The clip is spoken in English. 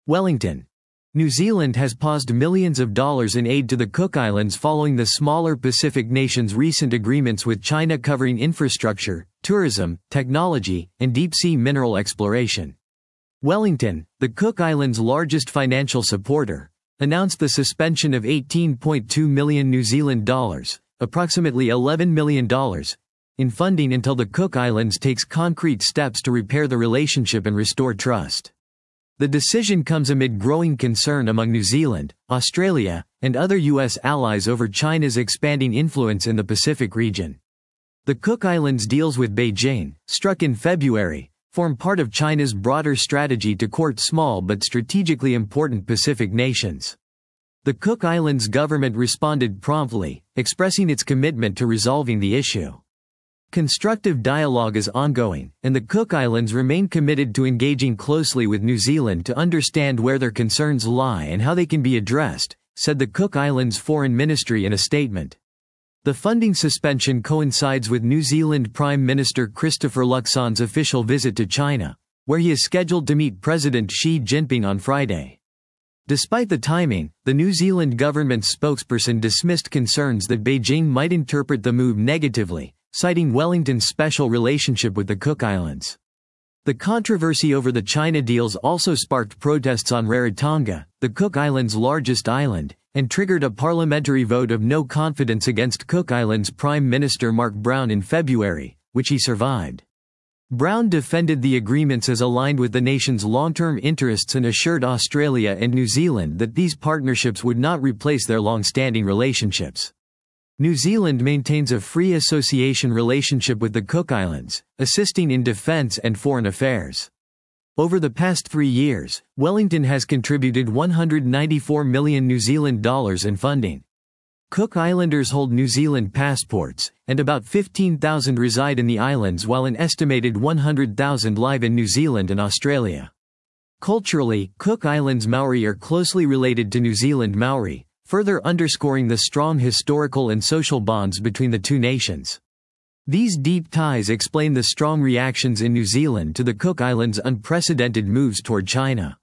Wellington. New Zealand has paused millions of dollars in aid to the Cook Islands following the smaller Pacific nations' recent agreements with China covering infrastructure, tourism, technology, and deep-sea mineral exploration. Wellington, the Cook Islands' largest financial supporter, announced the suspension of $18.2 million New Zealand dollars, approximately $11 million, in funding until the Cook Islands takes concrete steps to repair the relationship and restore trust. The decision comes amid growing concern among New Zealand, Australia, and other U.S. allies over China's expanding influence in the Pacific region. The Cook Islands deals with Beijing, struck in February, form part of China's broader strategy to court small but strategically important Pacific nations. The Cook Islands government responded promptly, expressing its commitment to resolving the issue. Constructive dialogue is ongoing, and the Cook Islands remain committed to engaging closely with New Zealand to understand where their concerns lie and how they can be addressed, said the Cook Islands Foreign Ministry in a statement. The funding suspension coincides with New Zealand Prime Minister Christopher Luxon's official visit to China, where he is scheduled to meet President Xi Jinping on Friday. Despite the timing, the New Zealand government's spokesperson dismissed concerns that Beijing might interpret the move negatively, citing Wellington's special relationship with the Cook Islands. The controversy over the China deals also sparked protests on Rarotonga, the Cook Islands' largest island, and triggered a parliamentary vote of no confidence against Cook Islands Prime Minister Mark Brown in February, which he survived. Brown defended the agreements as aligned with the nation's long-term interests and assured Australia and New Zealand that these partnerships would not replace their long-standing relationships. New Zealand maintains a free association relationship with the Cook Islands, assisting in defence and foreign affairs. Over the past 3 years, Wellington has contributed $194 million New Zealand dollars in funding. Cook Islanders hold New Zealand passports, and about 15,000 reside in the islands while an estimated 100,000 live in New Zealand and Australia. Culturally, Cook Islands Maori are closely related to New Zealand Maori, further underscoring the strong historical and social bonds between the two nations. These deep ties explain the strong reactions in New Zealand to the Cook Islands' unprecedented moves toward China.